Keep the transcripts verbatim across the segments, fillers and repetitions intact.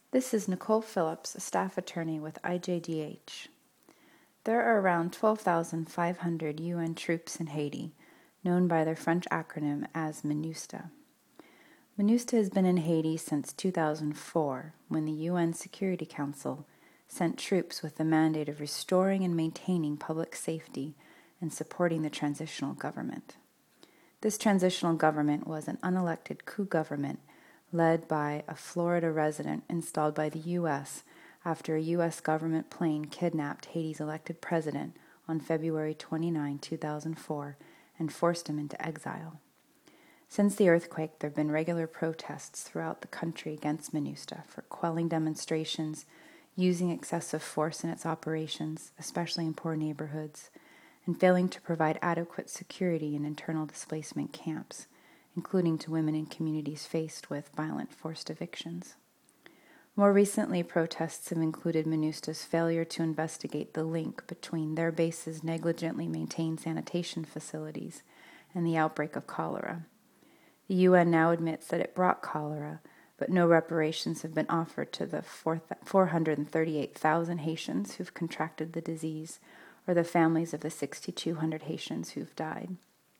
This is Nicole Phillips, a staff attorney with I J D H. There are around twelve thousand five hundred U N troops in Haiti, known by their French acronym as MINUSTAH. MINUSTAH has been in Haiti since two thousand four, when the U N Security Council sent troops with the mandate of restoring and maintaining public safety and supporting the transitional government. This transitional government was an unelected coup government led by a Florida resident installed by the U S after a U S government plane kidnapped Haiti's elected president on February twenty-ninth, two thousand four, and forced him into exile. Since the earthquake, there have been regular protests throughout the country against MINUSTAH for quelling demonstrations, using excessive force in its operations, especially in poor neighborhoods, and failing to provide adequate security in internal displacement camps, including to women in communities faced with violent forced evictions. More recently, protests have included MINUSTAH's failure to investigate the link between their base's negligently maintained sanitation facilities and the outbreak of cholera. The U N now admits that it brought cholera, but no reparations have been offered to the four hundred thirty-eight thousand Haitians who've contracted the disease or the families of the six thousand two hundred Haitians who've died.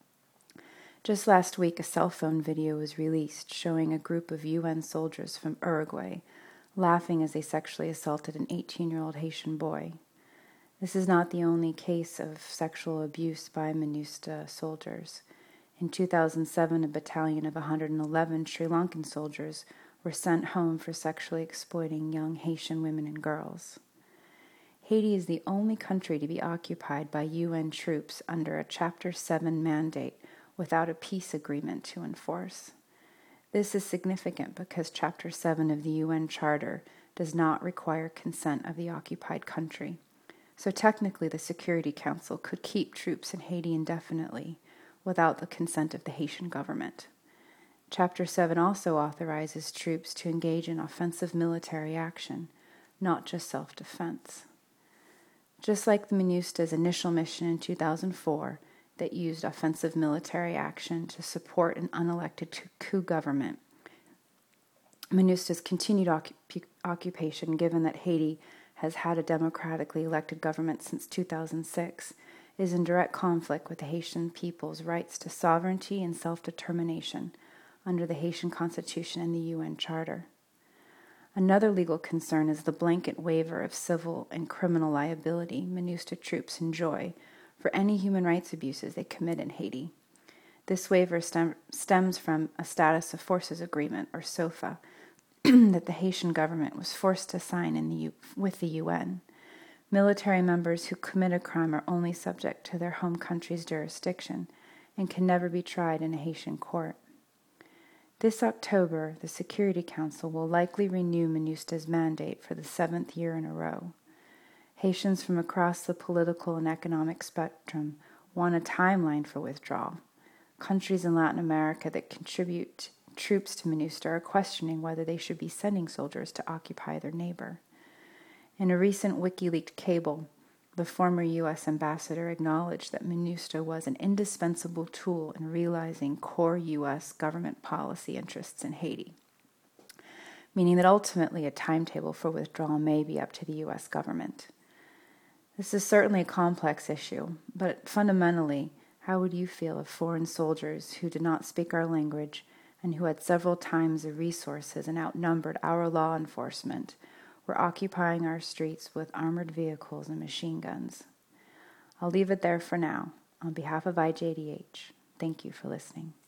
Just last week, a cell phone video was released showing a group of U N soldiers from Uruguay laughing as they sexually assaulted an eighteen-year-old Haitian boy. This is not the only case of sexual abuse by MINUSTAH soldiers. In two thousand seven, a battalion of one hundred eleven Sri Lankan soldiers were sent home for sexually exploiting young Haitian women and girls. Haiti is the only country to be occupied by U N troops under a Chapter seven mandate without a peace agreement to enforce. This is significant because Chapter seven of the U N Charter does not require consent of the occupied country. So technically, the Security Council could keep troops in Haiti indefinitely without the consent of the Haitian government. Chapter seven also authorizes troops to engage in offensive military action, not just self-defense. Just like the MINUSTAH's initial mission in two thousand four, that used offensive military action to support an unelected coup government, MINUSTAH's continued occup- occupation, given that Haiti has had a democratically elected government since two thousand six, is in direct conflict with the Haitian people's rights to sovereignty and self-determination under the Haitian Constitution and the U N Charter. Another legal concern is the blanket waiver of civil and criminal liability MINUSTAH troops enjoy for any human rights abuses they commit in Haiti. This waiver stem, stems from a Status of Forces Agreement, or SOFA, that the Haitian government was forced to sign in the U, with the U N. Military members who commit a crime are only subject to their home country's jurisdiction and can never be tried in a Haitian court. This October, the Security Council will likely renew MINUSTAH's mandate for the seventh year in a row. Haitians from across the political and economic spectrum want a timeline for withdrawal. Countries in Latin America that contribute troops to MINUSTAH are questioning whether they should be sending soldiers to occupy their neighbor. In a recent WikiLeaks cable, the former U S ambassador acknowledged that MINUSTAH was an indispensable tool in realizing core U S government policy interests in Haiti, meaning that ultimately a timetable for withdrawal may be up to the U S government. This is certainly a complex issue, but fundamentally, how would you feel if foreign soldiers who did not speak our language and who had several times the resources and outnumbered our law enforcement were occupying our streets with armored vehicles and machine guns? I'll leave it there for now. On behalf of I J D H, thank you for listening.